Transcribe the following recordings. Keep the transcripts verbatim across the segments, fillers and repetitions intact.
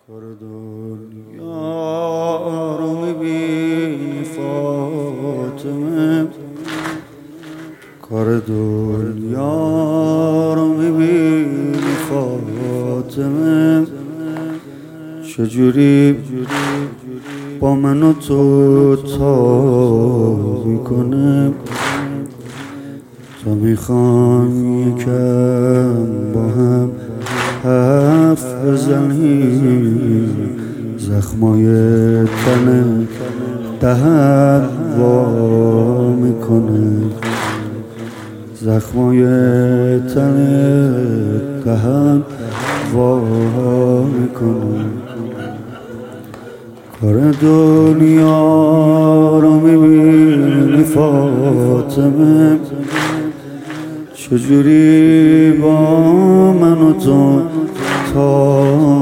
کار دنیا رو میبینی فاطمه، کار دنیا رو میبینی فاطمه، چجوری با من و تو تا میکنه. تا میخوام یکم با هم حرف بزنیم، زخمای تن دهن وا میکنه، زخمای تن دهن وا میکنه. کار دنیا رو میبینی فاطمه، چجوری با من و تو تا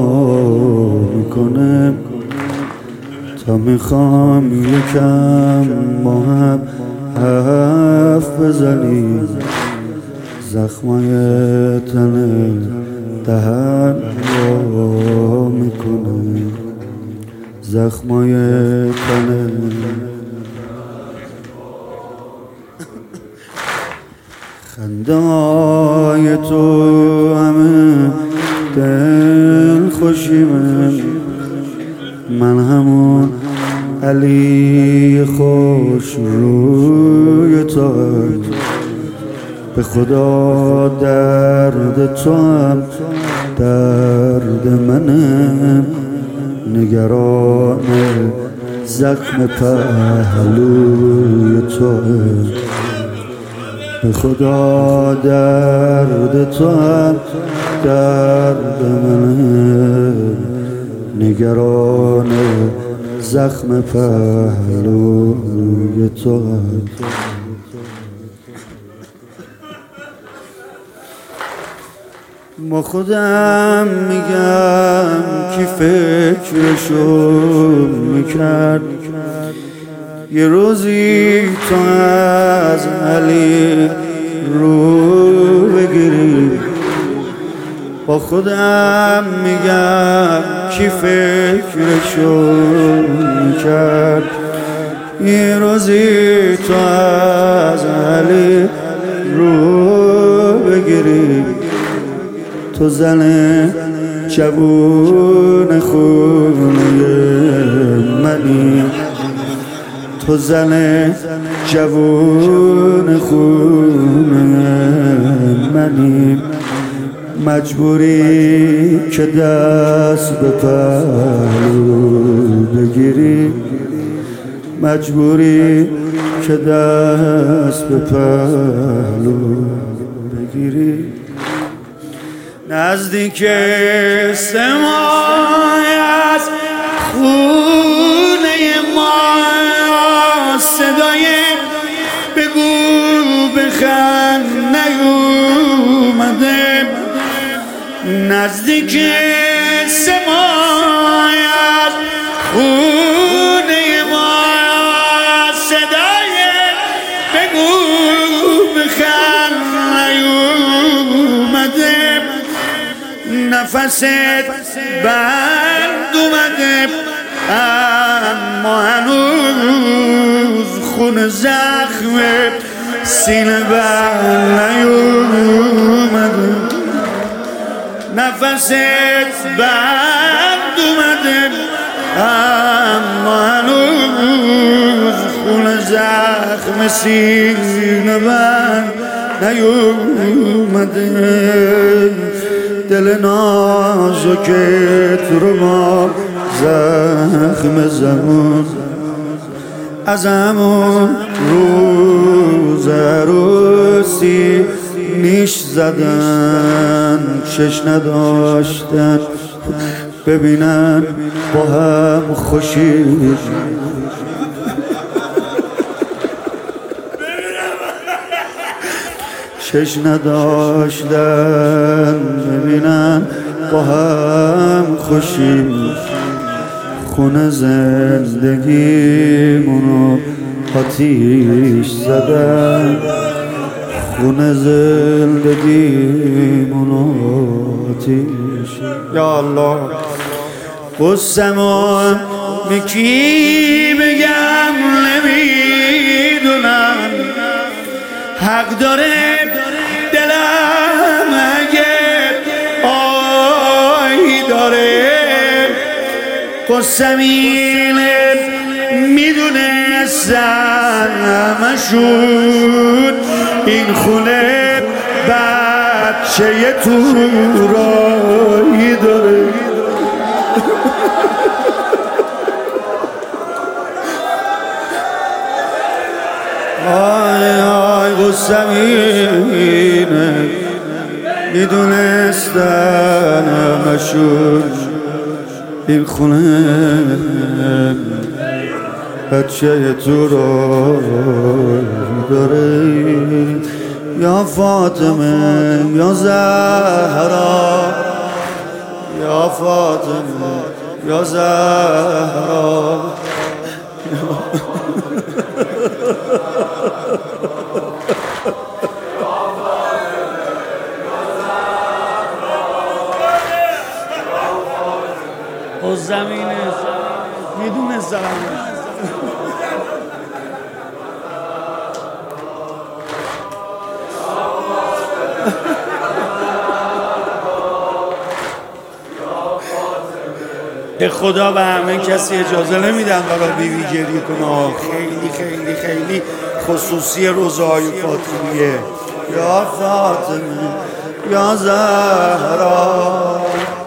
میکنه. تا میخوام یکم با هم حرف بزنیم، زخمای تن دهن وا میکنه، زخمای تن. خنده‌های تو همه دل خوشیمه، من همون علی خوش روی تو هم. به خدا درد تو هم درد منم، نگران زخم پهلوی تو هم. به خدا درد تو هم درد منم، نگران زخم پهلوی تو هم. با خودم میگم کی فکرشو میکرد یه روزی تو از علی رو بگیری. با خودم میگم کی فکرشو میکرد یه روزی تو از علی رو بگیری. تو زن جوون خونه منی، تو زن جوون خونه منی، مجبوری که دست به پهلو بگیری، مجبوری که دست به پهلو بگیری. نزدیک سمای از خونه ما صدای بگو بخند نیومده. نزدیک سمای از خونه ما صدای بگو بخند نیومده. نفست بند اومده اما هنوز خون زخم سینه بند نیومده. نفست بند اومده اما هنوز خون زخم سینه بند نیومده. دل نازکت رو با زخم زمان از همون روز عروسی نیش زدن، چش نداشتن ببینن با هم خوشی. چش نداشتن ببینن با هم خوشی. خونه زندگیمونو آتیش زدن، خونه زندگیمونو آتیش. یا الله قصه‌مو به کی بگم نمیدونم، حق داره دلم اگه آی داره. قصه‌م اینه میدونستم مشود این خونه بچه تورایی داره. آی آی قصه‌م اینه میدونستم مشود این خونه بچه تورایی داره. یا فاطمه یا زهرا، یا فاطمه یا زهرا. او زمینه میدونه زمینه. به خدا به همه کسی اجازه نمیدن برای بیوی گریه کنه. خیلی خیلی خیلی خصوصی روزهای فاطمیه. یا فاطمه یا زهرا.